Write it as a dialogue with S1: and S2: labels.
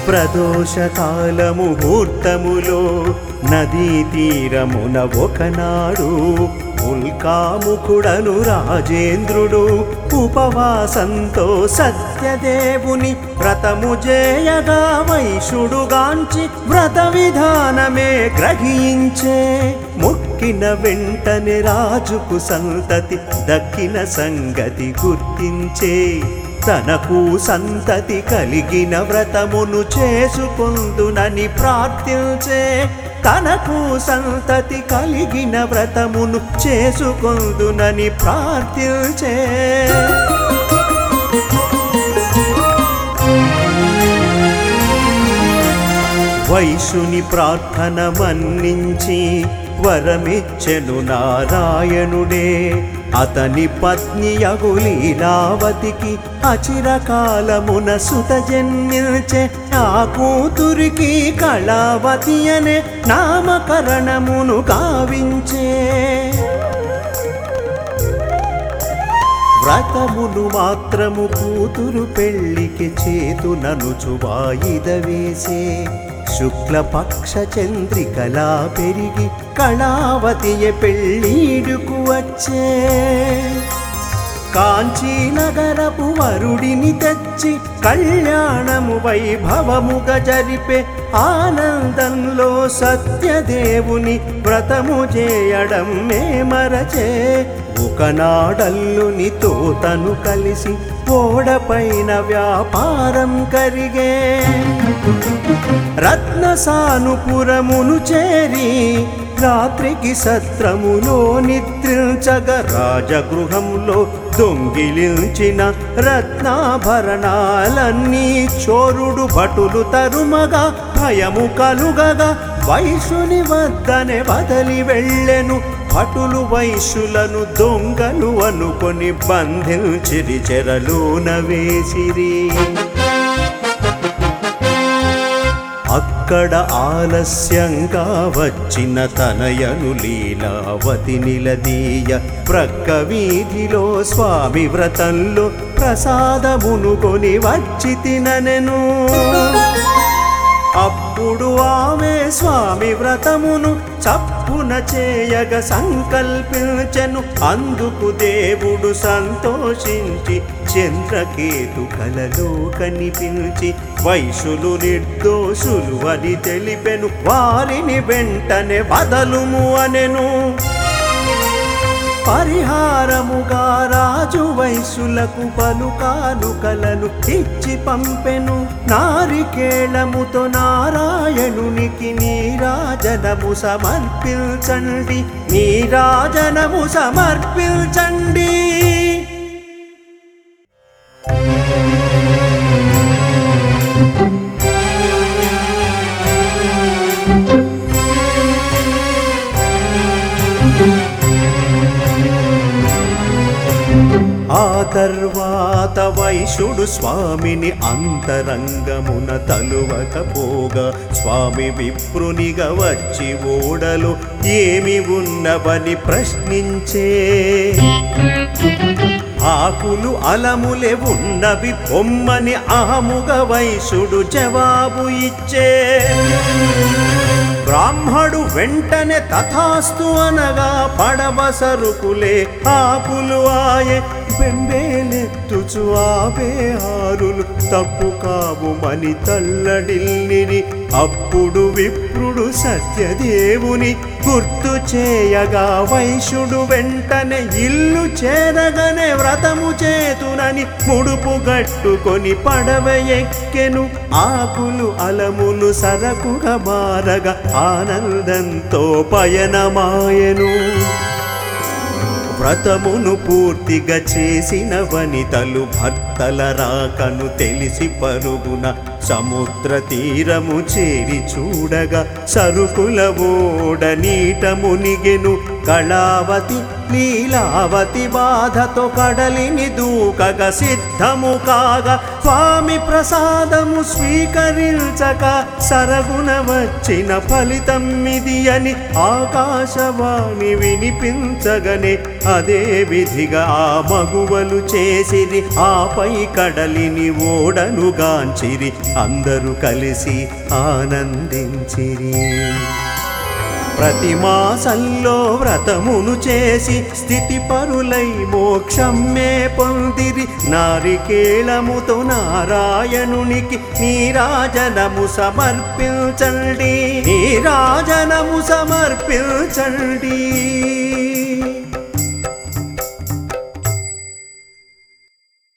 S1: ప్రదోషకాల ముహూర్తములో నదీ తీరమున ఒకనాడు ఉల్కాముఖుడను రాజేంద్రుడు ఉపవాసంతో సత్యదేవుని వ్రతము చేయగా వైశుడుగాంచి వ్రత విధానమే గ్రహించే. మొక్కిన వెంటనే రాజుకు సంతతి దక్కిన సంగతి గుర్తించే. తనకు సంతతి కలిగిన వ్రతమును చేసుకొందునని ప్రార్థించే. తనకు సంతతి కలిగిన వ్రతమును చేసుకొందునని ప్రార్థించే. వైశుని ప్రార్థన మన్నించి వరమిచ్చెను నారాయణుడే. అతని పత్ని యగు లీలావతికి అచిరకాలమున సుత జన్మించే. ఆ కూతురికి కళావతి అనే నామకరణమును గావించే. వ్రతమును మాత్రము కూతురు పెళ్లికి చేతుననుచు వాయిద వేసే. శుక్లపక్ష చంద్రికలా పెరిగి కళావతియే పెళ్ళీడుకు వచ్చే. కాంచీనగరపు వరుడిని తెచ్చి కళ్యాణము వైభవముగా జరిపే. ఆనందంలో సత్యదేవుని వ్రతము చేయడం మే మరచే. ఒకనాడల్లునితో తను కలిసి ఓడపైన వ్యాపారం కరిగే. రత్నసానుపురమును చేరి రాత్రికి సత్రములో నిద్రించగా రాజగృహంలో దొంగిలించిన రత్నాభరణాలన్నీ చోరుడు భటులు తరుమగా భయము కలుగగా వైశుని వద్దనే వదలి వెళ్ళెను. భటులు వైశ్యులను దొంగలు అనుకొని బంధించిరి, చెరలోన వేసిరి. అక్కడ ఆలస్యంగా వచ్చిన తనయను లీలావతి నిలదీయ. ప్రక్క వీధిలో స్వామి వ్రతంలో ప్రసాదమును కొని వచ్చి తిననెను. అప్పుడు ఆమె స్వామి వ్రతమును చప్పున చేయగ సంకల్పించెను. అందుకు దేవుడు సంతోషించి చంద్రకేతు కలలో కనిపించి వైశ్యులు నిర్దోషులు అని తెలిపెను. వారిని వెంటనే వదలుము అనెను. పరిహారముగా రాజు వైశ్యులకు పలు కానుకలను ఇచ్చి పంపెను. నారికేళముతో నారాయణునికి నీరాజనము సమర్పించండి, నీరాజనము సమర్పించండి. ఆ తర్వాత వైశ్యుడు స్వామిని అంతరంగమున తలువకపోగా స్వామి విప్రునిగా వచ్చి ఓడలో ఏమి ఉన్నవని ప్రశ్నించే. ఆకులు అలములే ఉన్నవి పొమ్మని ఆముగ వైశ్యుడు జవాబు ఇచ్చే. బ్రాహ్మడు వెంటనే తథాస్తు అనగా పడవ సరుకులే ఆకులు ఆయే. బెంబేలెత్తుచు ఆపే హారులు తప్పు కావుమని తల్లడిల్లిరి. అప్పుడు విప్రుడు సత్యదేవుని గుర్తు చేయగా వైశ్యుడు వెంటనే ఇల్లు చేరగనే వ్రతము చేతునని ముడుపు గట్టుకొని పడవ ఎక్కెను. ఆకులు అలములు సరకుగా మారగా ఆనందంతో పయనమాయెను. వ్రతమును పూర్తిగా చేసిన వనితలు భర్తల రాకను తెలిసి పరుగున సముద్ర తీరము చేరి చూడగా సరుకుల ఓడ నీట మునిగెను. కళావతి లీలావతి బాధతో కడలిని దూకగ సిద్ధము కాగా స్వామి ప్రసాదము స్వీకరించక సరగుణ వచ్చిన ఫలితం ఇది అని ఆకాశవాణి వినిపించగనే అదే విధిగా ఆ మగువలు చేసిరి ఆపై కడలిని ఓడనుగాంచిరి అందరూ కలిసి ఆనందించిరి ప్రతి మాసంలో వ్రతమును చేసి స్థితి పరులై మోక్షమ్మే పొందిరి నారికేళముతో నారాయణునికి నీరాజనము సమర్పించండి నీరాజనము సమర్పించండి